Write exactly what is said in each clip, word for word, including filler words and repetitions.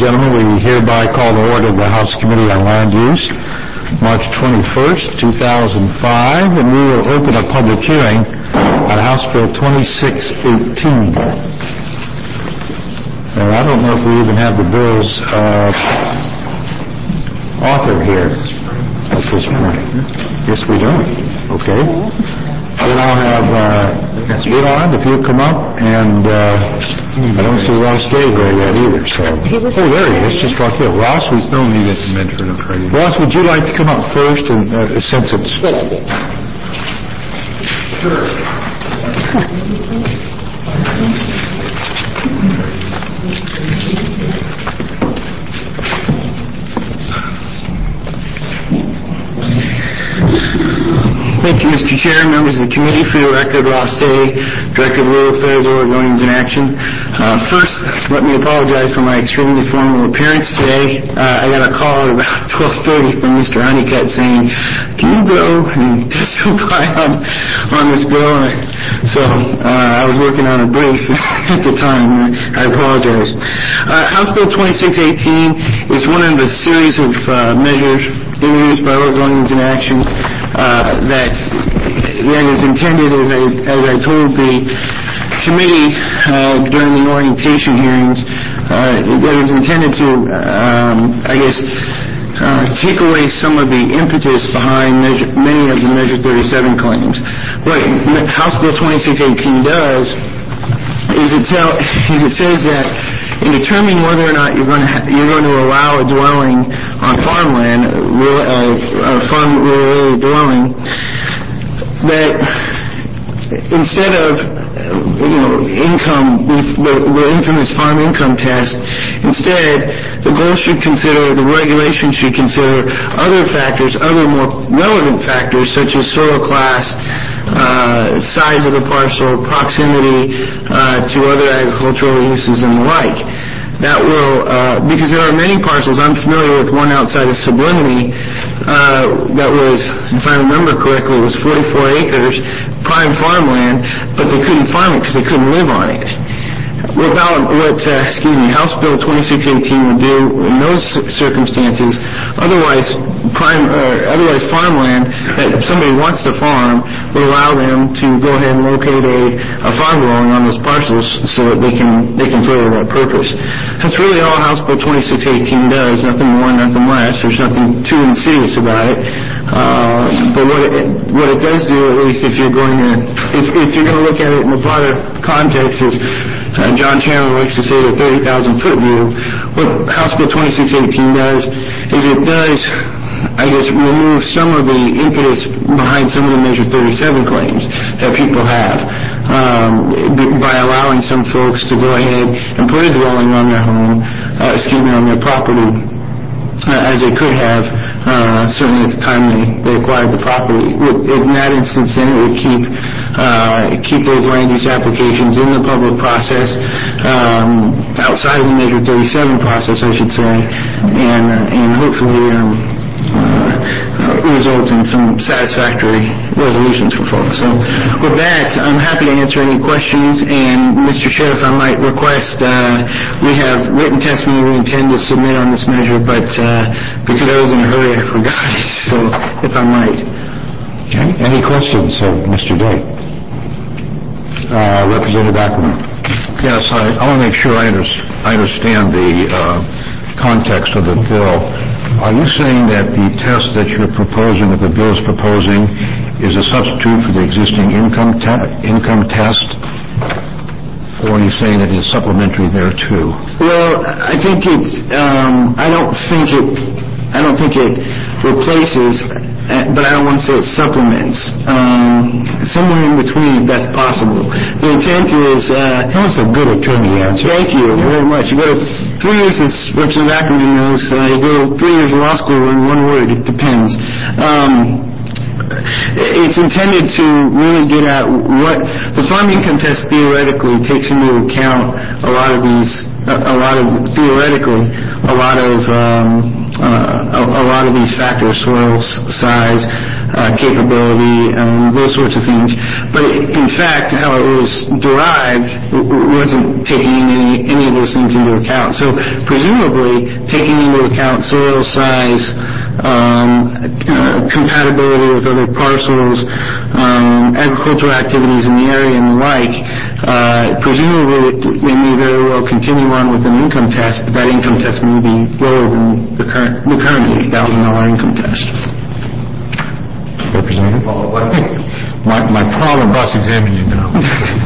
gentlemen, we hereby call to order the House Committee on Land Use, March twenty-first, two thousand five, and we will open a public hearing on House Bill twenty-six eighteen. And I don't know if we even have the bill's uh, author here at this point. Yes, we don't. Okay. Then I'll have uh, Elon, if you'll come up, and uh, I don't see Ross Day here yet either. So, oh, there he is, just right here. Ross, we still need a mentor of trading. Ross, would you like to come up first, and uh, since it's sure. Thank you, Mister Chair, members of the committee. For your record, Ross Day, Director of Rural Affairs, Oregonians in Action. Uh, first, let me apologize for my extremely formal appearance today. Uh, I got a call at about twelve thirty from Mister Honeycutt saying, can you go and testify on, on this bill? So uh, I was working on a brief at the time. I apologize. Uh, House Bill twenty-six eighteen is one of the series of uh, measures introduced by Oregonians in Action uh, that that is intended, as I, as I told the committee uh, during the orientation hearings, uh, that is intended to, um, I guess, uh, take away some of the impetus behind measure, many of the Measure thirty-seven claims. What House Bill twenty-six eighteen does is it, tell, is it says that in determining whether or not you're going to ha- you're going to allow a dwelling on farmland, real, uh, a farm-related dwelling, that instead of uh, you know income, the, the infamous farm income test, instead the goal should consider, the regulation should consider other factors, other more relevant factors such as soil class, uh, size of the parcel, proximity uh, to other agricultural uses and the like. That will, uh, because there are many parcels, I'm familiar with one outside of Sublimity, uh, that was, if I remember correctly, it was forty-four acres, prime farmland, but they couldn't farm it because they couldn't live on it. What, what uh, excuse me, House Bill twenty-six eighteen would do in those circumstances, otherwise prime, uh, otherwise farmland that somebody wants to farm, would allow them to go ahead and locate a, a farm dwelling on those parcels so that they can they can further that purpose. That's really all House Bill twenty-six eighteen does. Nothing more, nothing less. There's nothing too insidious about it. Uh, but what it, what it does do, at least if you're going to if, if you're going to look at it in the broader context, is Uh, John Chandler likes to say the thirty thousand foot view. What House Bill twenty-six eighteen does is it does, I guess, remove some of the impetus behind some of the Measure thirty-seven claims that people have um, by allowing some folks to go ahead and put a dwelling on their home, uh, excuse me, on their property, uh, as they could have, uh, certainly at the time they, they acquired the property. In that instance, then it would keep uh, keep those land use applications in the public process, um, outside of the Measure thirty-seven process, I should say, and uh, and hopefully um, uh, result in some satisfactory resolutions for folks. So with that, I'm happy to answer any questions, and Mister Chair, if I might request, uh, we have written testimony we intend to submit on this measure, but uh, because I was in a hurry, I forgot it, so if I might. Okay. Any questions of Mister Day? Uh, Representative Ackerman. Yes, I, I want to make sure I, under, I understand the uh, context of the bill. Are you saying that the test that you're proposing, that the bill is proposing, is a substitute for the existing income ta- income test? Or are you saying that it's supplementary there too? Well, I think it. Um, I don't think it. I don't think it replaces, but I don't want to say it supplements. Um, somewhere in between, if that's possible. The intent is. Uh, that was a good attorney answer. Thank you very much. You go to three years, as Representative Ackerman knows. Uh, you go to three years of law school in one word. It depends. Um, It's intended to really get at what the farm income test theoretically takes into account. A lot of these, a, a lot of theoretically, a lot of um, uh, a, a lot of these factors: soil size, uh, capability, um, those sorts of things. But in fact, how it was derived wasn't taking any, any of those things into account. So presumably taking into account soil size, um, uh, compatibility with other parcels, um, agricultural activities in the area and the like, uh, presumably they may very well continue on with an income test, but that income test may be lower than the current the current eighty thousand dollars income test. Representative? Well, I think my, my problem... Cross-examine you now.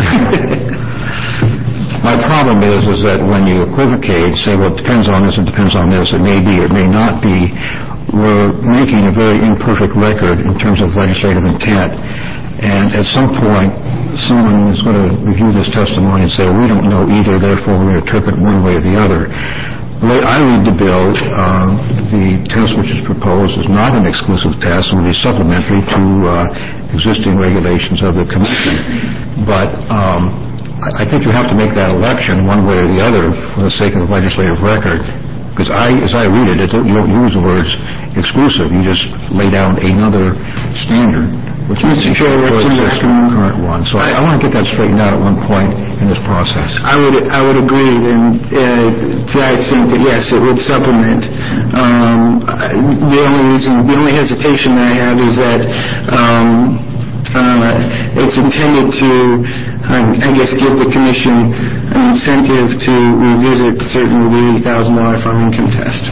My problem is, is that when you equivocate, say, well, it depends on this, it depends on this, it may be, it may not be, we're making a very imperfect record in terms of legislative intent. And at some point, someone is going to review this testimony and say, well, we don't know either, therefore we're going to interpret one way or the other. The way I read the bill, uh, the test which is proposed is not an exclusive test. It will be supplementary to uh, existing regulations of the Commission. But um, I, I think you have to make that election one way or the other for the sake of the legislative record. Because I, as I read it, it you don't use the words exclusive. You just lay down another standard, which is the current one. So I, I want to get that straightened out at one point in this process. I would I would agree, and uh, to that extent that yes, it would supplement. Um, the only reason, the only hesitation that I have is that um, uh, it's intended to, uh, I guess, give the Commission an incentive to revisit certainly the eighty thousand dollars farm income test.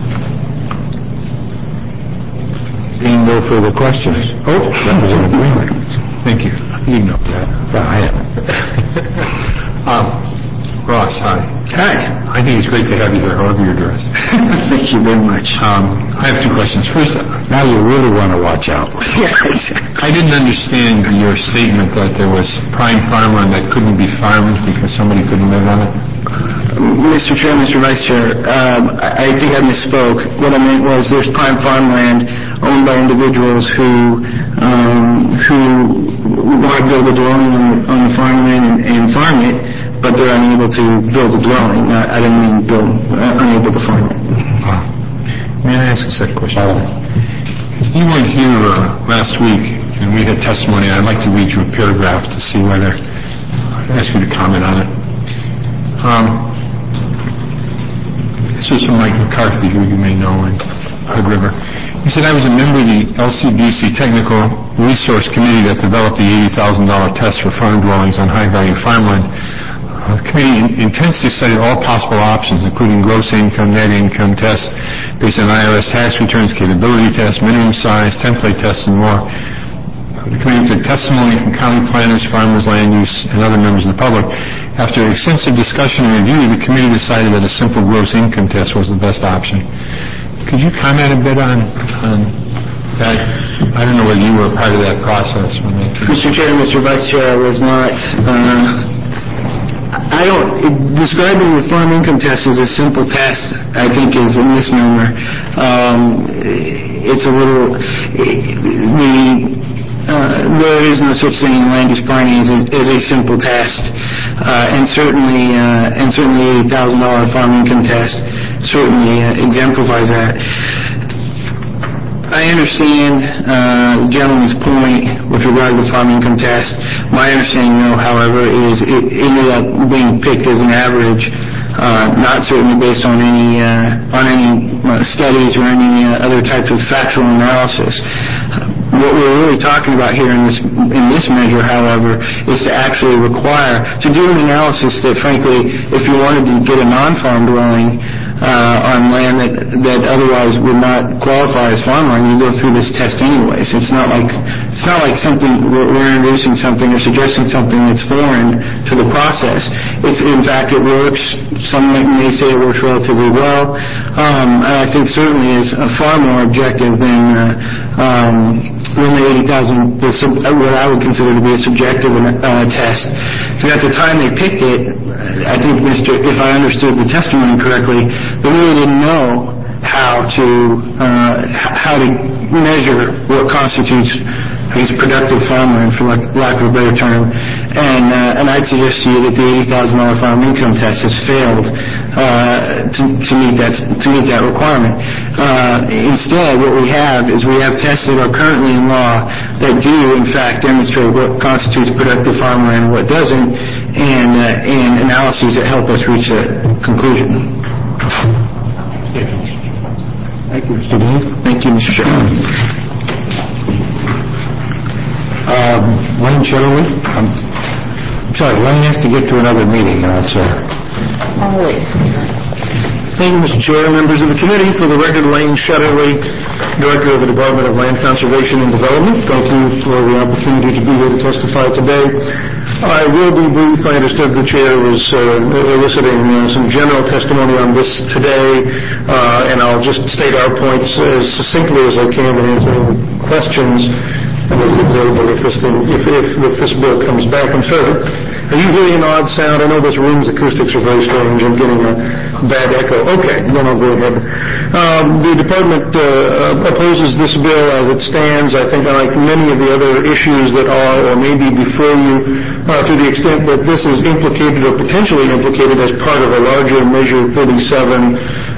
Being no further questions. Oh, Representative Greenlee. Thank you. You know that. Yeah, I am. um, Ross, hi. Hi. I think it's great to have you here, however you're dressed. Thank you very much. Um, I have two questions. First, Now you really want to watch out. I didn't understand your statement that there was prime farmland that couldn't be farmed because somebody couldn't live on it. Mister Chair, Mister Vice Chair, um, I think I misspoke. What I meant was there's prime farmland owned by individuals who um, who want to build a dwelling on the, on the farmland and, and farm it, but they're unable to build a dwelling. Not, I didn't mean build, uh, unable to farm it. Uh, may I ask a second question? You weren't here uh, last week, and we had testimony. I'd like to read you a paragraph to see whether I'd ask you to comment on it. Um, this is from Mike McCarthy, who you may know in Hood River. He said, I was a member of the L C D C Technical Resource Committee that developed the eighty thousand dollars test for farm dwellings on high-value farmland. Uh, the committee in- intensely studied all possible options, including gross income, net income tests based on I R S tax returns, capability tests, minimum size, template tests, and more. The committee took testimony from county planners, farmers, land use, and other members of the public. After extensive discussion and review, the committee decided that a simple gross income test was the best option. Could you comment a bit on, on that? I don't know whether you were a part of that process. When they Mister Chair, Mister Vice Chair, I was not. Uh, I don't. Describing the farm income test as a simple test, I think, is a misnomer. Um, it's a little. The Uh, there is no such thing in land use planning as a, as a simple test, uh, and certainly, uh, and certainly, eighty thousand dollars farm income test certainly uh, exemplifies that. I understand uh, the gentleman's point with regard to the farm income test. My understanding, though, however, is it ended up being picked as an average, uh, not certainly based on any uh, on any uh, studies or any uh, other type of factual analysis. What we're really talking about here in this in this measure, however, is to actually require to do an analysis that, frankly, if you wanted to get a non-farm dwelling uh, on land that that otherwise would not qualify as farmland, you go through this test anyways. It's not like it's not like something we're, we're introducing something or suggesting something that's foreign to the process. It's in fact it works. Some may say it works relatively well. Um, and I think certainly is uh, far more objective than. Uh, um, than the eighty thousand, the sub, what I would consider to be a subjective uh, test. Because at the time they picked it, I think, Mister if I understood the testimony correctly, they really didn't know how how to uh, how to measure what constitutes, I guess, productive farmland, for lack, lack of a better term. And uh, and I'd suggest to you that the eighty thousand dollars farm income test has failed uh, to, to meet that to meet that requirement. Uh, instead, what we have is we have tests that are currently in law that do, in fact, demonstrate what constitutes productive farmland and what doesn't, and uh, and analyses that help us reach that conclusion. Thank you, Mister Dave. Thank you, Mister Chairman. Um, Wayne Shetterly? I'm, I'm sorry, Wayne has to get to another meeting. Uh, so. Oh, wait. Thank you, Mister Chair, members of the committee. For the record, Wayne Shetterly, Director of the Department of Land Conservation and Development. Thank you for the opportunity to be here to testify today. I will be brief. I understood the Chair was uh, eliciting uh, some general testimony on this today, uh, and I'll just state our points as succinctly as I can and answer any questions. And if this thing, if, if, if this bill comes back, I'm sorry. Are you hearing an odd sound? I know this room's acoustics are very strange. I'm getting a bad echo. Okay, then I'll go ahead. Um, the department uh, opposes this bill as it stands. I think, like many of the other issues that are or may be before you, uh, to the extent that this is implicated or potentially implicated as part of a larger Measure thirty-seven,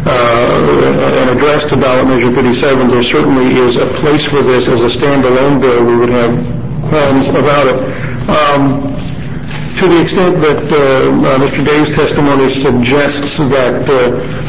uh, an address to ballot Measure thirty-seven, there certainly is a place for this as a standalone bill. We would have qualms about it. Um, To the extent that uh, uh, Mister Day's testimony suggests that uh,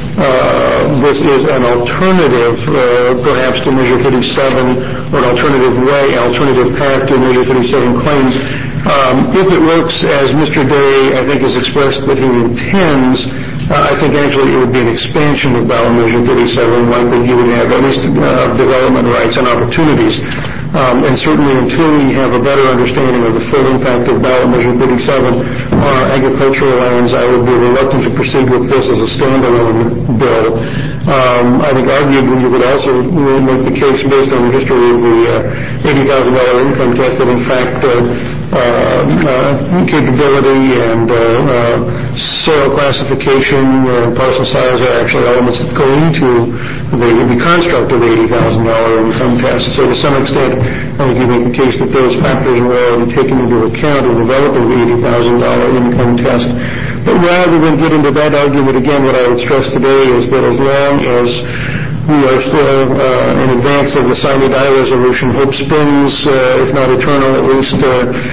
uh, this is an alternative, uh, perhaps, to Measure thirty-seven, or an alternative way, alternative path to Measure thirty-seven claims, um, if it works as Mister Day, I think, has expressed that he intends, uh, I think actually it would be an expansion of ballot Measure thirty-seven, one that you would have at least uh, development rights and opportunities. Um, and certainly until we have a better understanding of the full impact of ballot Measure thirty-seven on our agricultural lands, I would be reluctant to proceed with this as a standalone bill. Um, I think arguably you could also make the case, based on the history of the uh, eighty thousand dollars income test, that in fact uh, uh, uh, capability and uh, uh, soil classification and parcel size are actually elements that go into the, the construct of the eighty thousand dollars income test. So to some extent, I think you make the case that those factors were already taken into account in developing the eighty thousand dollars income test. But rather than get into that argument again, what I would stress today is that as long as we are still uh, in advance of the Sine Die resolution, hope springs, uh, if not eternal, at least uh,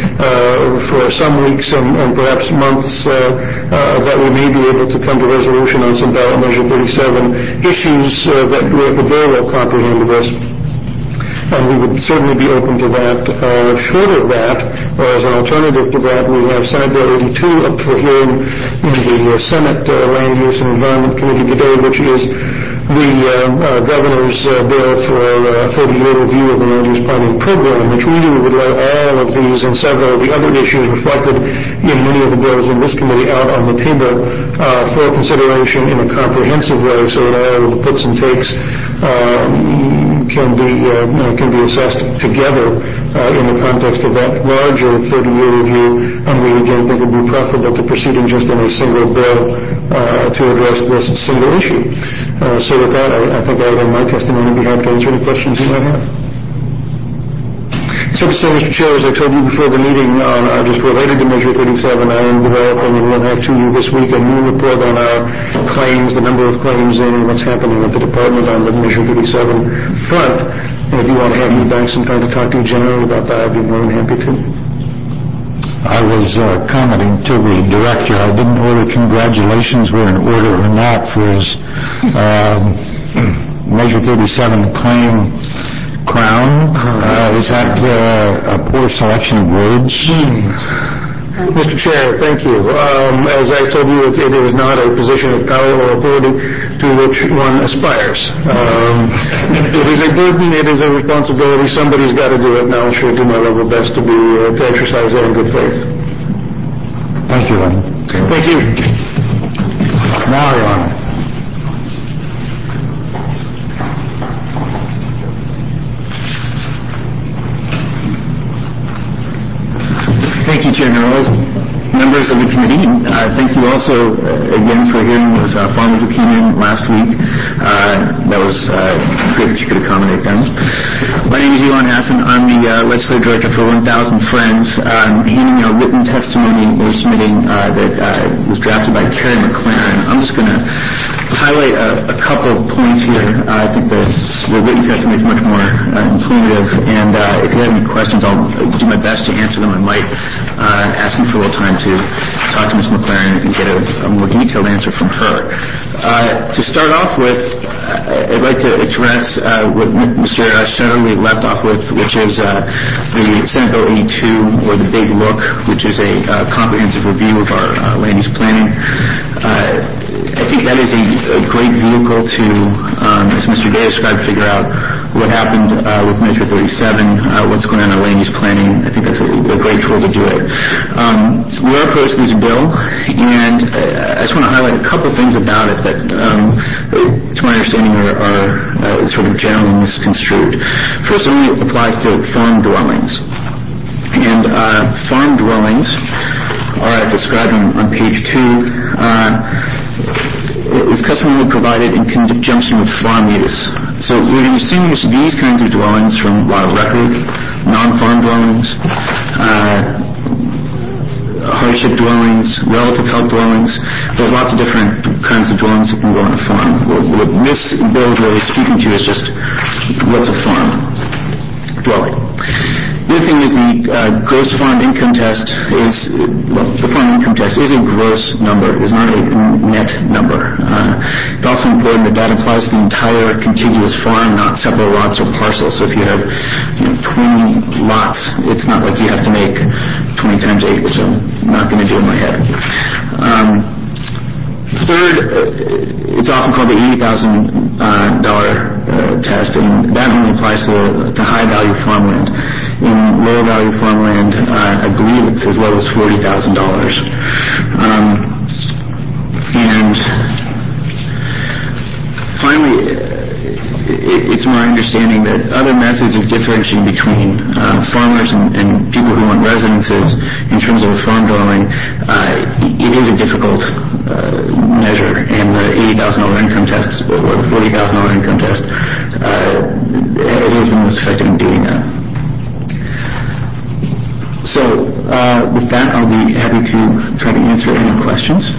uh, for some weeks and, and perhaps months, uh, uh, that we may be able to come to resolution on some ballot Measure thirty-seven issues uh, that would very well comprehend this. And we would certainly be open to that. Uh, short of that, or as an alternative to that, we have Senate Bill eighty-two up for hearing in the uh, Senate uh, Land Use and Environment Committee today, which is the uh, uh, governor's uh, bill for a uh, thirty-year review of the land use planning program, which really would lay all of these and several of the other issues reflected in many of the bills in this committee out on the table uh, for consideration in a comprehensive way, so that all of the puts and takes um, can be uh, can be assessed together uh, in the context of that larger thirty-year review. And we again think it would be preferable to proceeding just in a single bill uh, to address this single issue. Uh, so with that, I, I think I would end my testimony and be happy to answer any questions you might have. Except to say, Mister Chair, as I told you before the meeting, uh, just related to Measure thirty-seven, I am developing and will have to you this week a new report on our claims, the number of claims in, and what's happening at the department on the Measure thirty-seven front. And if you want to have me back sometime to talk to you generally about that, I'd be more than happy to. I was uh, commenting to the director. I didn't know whether congratulations were in order or not for his um, Measure thirty-seven claim crown. Uh, is that uh, a poor selection of words? Mister Chair, thank you. Um, as I told you, it, it is not a position of power or authority to which one aspires. Um, it is a burden, it is a responsibility. Somebody's got to do it, and I'll sure do my level best to be uh, to exercise that in good faith. Thank you, Lenny. Thank you. Now, Your Honor. Thank you, Chairman Rose. Members members of the committee. Uh, thank you also uh, again for hearing those uh, farmers who came in last week. Uh, that was uh, great that you could accommodate them. My name is Elon Hassan. I'm the uh, legislative director for one thousand Friends. I'm handing out written testimony we're submitting uh, that uh, was drafted by Carrie McLaren. I'm just going to highlight a, a couple of points here. Uh, I think the, the written testimony is much more uh, informative, and uh, if you have any questions, I'll do my best to answer them. I might uh, ask you for a little time to talk to Miz McLaren and get a, a more detailed answer from her. Uh, to start off with, uh, I'd like to address uh, what Mister Shetterly left off with, which is uh, the Senate Bill eighty-two, or the Big Look, which is a uh, comprehensive review of our uh, land use planning. Uh, I think that is a, a great vehicle to, um, as Mister Day described, figure out what happened uh, with Measure thirty-seven, uh, what's going on in land use planning. I think that's a, a great tool to do it. Um, we are opposed to this bill, and uh, I just want to highlight a couple things about it that, um, to my understanding, are, are uh, sort of generally misconstrued. First, it only applies to farm dwellings. And uh, farm dwellings are, as described on, on page two, uh, is customarily provided in conjunction with farm use. So we're going to distinguish these kinds of dwellings from lot of record, non-farm dwellings, uh, hardship dwellings, relative health dwellings. There's lots of different kinds of dwellings that can go on a farm. What, what this bill is really speaking to is just what's a farm dwelling. The other thing is the uh, gross farm income test is, well, the farm income test is a gross number. It is not a net number. Uh, it's also important that that applies to the entire contiguous farm, not separate lots or parcels. So if you have, you know, twenty lots, it's not like you have to make twenty times eight, which I'm not going to do in my head. Um, Third, uh, it's often called the eighty thousand dollars uh, uh, test, and that only applies to, to high-value farmland. In low-value farmland, uh, I believe it's as low as forty thousand dollars. Um, and finally, it, it's my understanding that other methods of differentiating between uh, farmers and, and people who want residences in terms of a farm dwelling, uh, it is a difficult uh, measure, and the eighty thousand dollars income test or the forty thousand dollars income test uh, has always been most effective in doing that. So uh, with that, I'll be happy to try to answer any questions.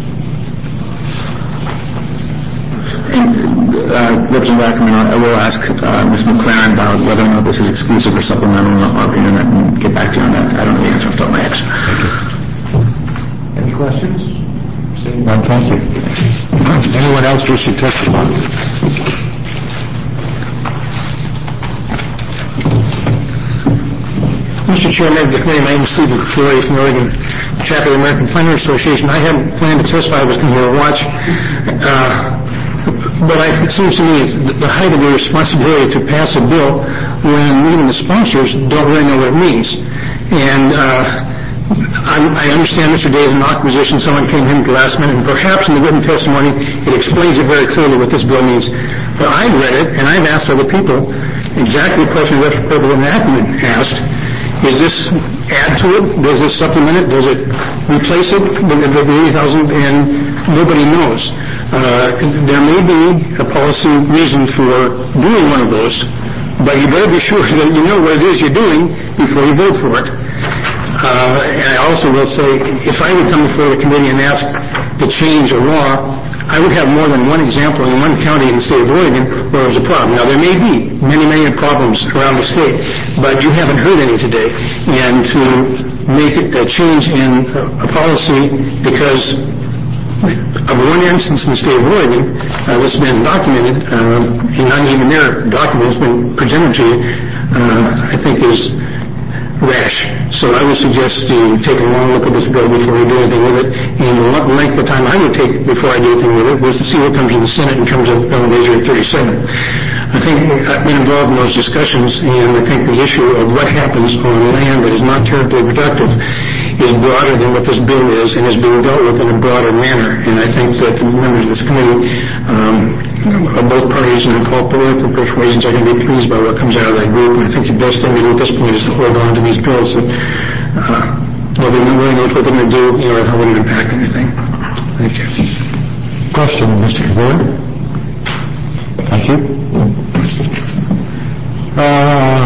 And uh, Representative Ackerman, I will ask uh, Miz McLaren about whether or not this is exclusive or supplemental, and I'll and get back to you on that. I don't know the answer off the top of my head. Any questions? Seeing none, thank you. Anyone else wish to testify? Mister Chairman of the committee, my name is Stephen Flory from the Oregon Chapter of the American Planners Association. I hadn't planned to testify. I was going to watch. Uh, But I, it seems to me it's the height of your responsibility to pass a bill when even the sponsors don't really know what it means. And uh, I, I understand Mister Day is in an awkward position. Someone came in at the last minute, and perhaps in the written testimony it explains it very clearly what this bill means. But I've read it, and I've asked other people exactly the question Representative Ackerman asked. Is this add to it? Does this supplement it? Does it replace it? The, the, the eighty thousand, and nobody knows. Uh, there may be a policy reason for doing one of those, but you better be sure that you know what it is you're doing before you vote for it. Uh, and I also will say, if I would come before the committee and ask to change a law, I would have more than one example in one county in the state of Oregon where there's a problem. Now, there may be many, many problems around the state, but you haven't heard any today. And to make it a change in a policy because of one instance in the state of Oregon uh, that's been documented, uh, and not even their document has been presented to you, uh, I think is rash. So I would suggest you take a long look at this bill before you do anything with it. And the length of time I would take before I do anything with it was to see what comes in the Senate in terms of Measure thirty-seven. I think I've been involved in those discussions, and I think the issue of what happens on land that is not terribly productive is broader than what this bill is and is being dealt with in a broader manner. And I think that the members of this committee um, of both parties and all political persuasions are going to be pleased by what comes out of that group. And I think the best thing to do at this point is to hold on to these bills that uh, Nobody really knows what they're going to do, you know, or how would it impact anything. Thank you. Question, Mister Kabor? Thank you. Uh,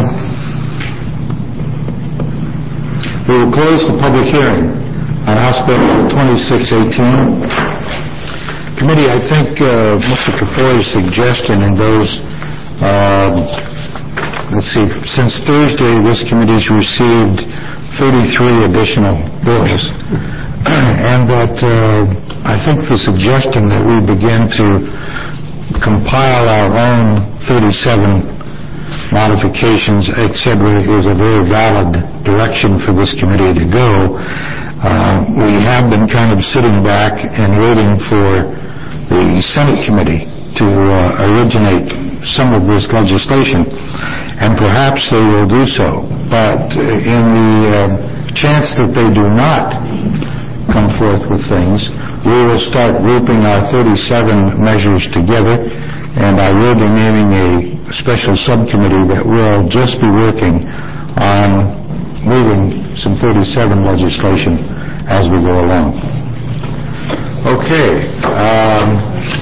we will close the public hearing on House Bill twenty-six eighteen. Committee, I think uh, Mister Kapoor's suggestion in those, uh, let's see, since Thursday, this committee's received thirty-three additional bills, and that uh, I think the suggestion that we begin to compile our own thirty-seven modifications, et cetera, is a very valid direction for this committee to go. Uh, we have been kind of sitting back and waiting for the Senate committee to uh, originate some of this legislation, and perhaps they will do so. But in the uh, chance that they do not come forth with things, we will start grouping our thirty-seven measures together, and I will be naming a special subcommittee that will just be working on moving some thirty-seven legislation as we go along. Okay. Um,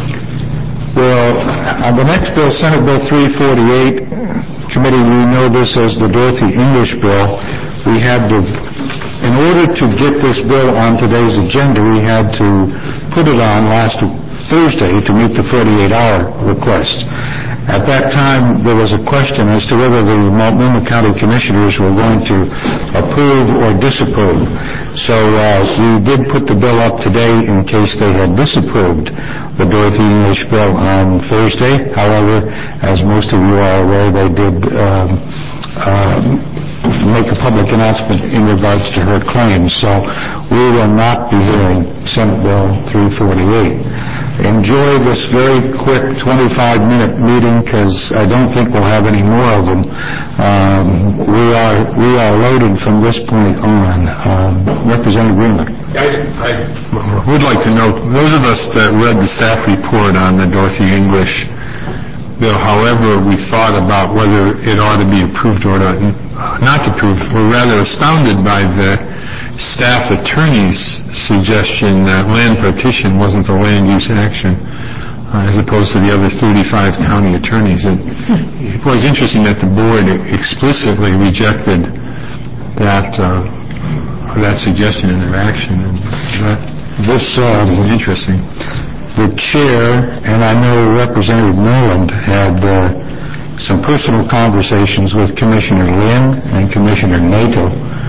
well, on the next bill, Senate Bill three forty-eight, committee, you know this as the Dorothy English bill. We had to, in order to get this bill on today's agenda, we had to put it on last Thursday to meet the forty-eight hour request. At that time, there was a question as to whether the Multnomah County Commissioners were going to approve or disapprove. So uh, we did put the bill up today in case they had disapproved the Dorothy English bill on Thursday. However, as most of you are aware, they did um, uh, make a public announcement in regards to her claims. So we will not be hearing Senate Bill three forty-eight. Enjoy this very quick twenty-five minute meeting, because I don't think we'll have any more of them. Um, we are we are loaded from this point on. Um, Representative Greenland. I, I would like to note, those of us that read the staff report on the Dorothy English bill, however we thought about whether it ought to be approved or not, not approved, were rather astounded by the staff attorney's suggestion that land partition wasn't a land use action, uh, as opposed to the other thirty-five county attorneys. And it was interesting that the board explicitly rejected that uh, that suggestion in their action. And that This uh, was interesting. The chair, and I know Representative Noland, had uh, some personal conversations with Commissioner Lynn and Commissioner Nato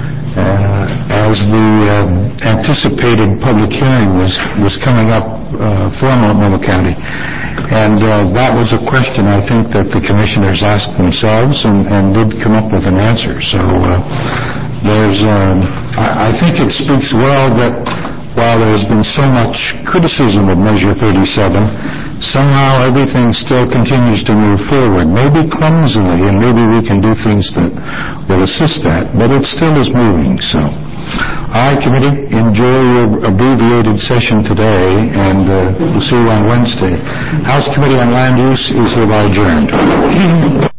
Uh, as the um, anticipated public hearing was, was coming up uh, for Multnomah County. And uh, that was a question, I think, that the commissioners asked themselves and, and did come up with an answer. So uh, there's, um, I, I think it speaks well that while there's been so much criticism of Measure thirty-seven, somehow everything still continues to move forward, maybe clumsily, and maybe we can do things that will assist that, but it still is moving. So, all right, committee, enjoy your abbreviated session today, and uh, we'll see you on Wednesday. House Committee on Land Use is hereby adjourned.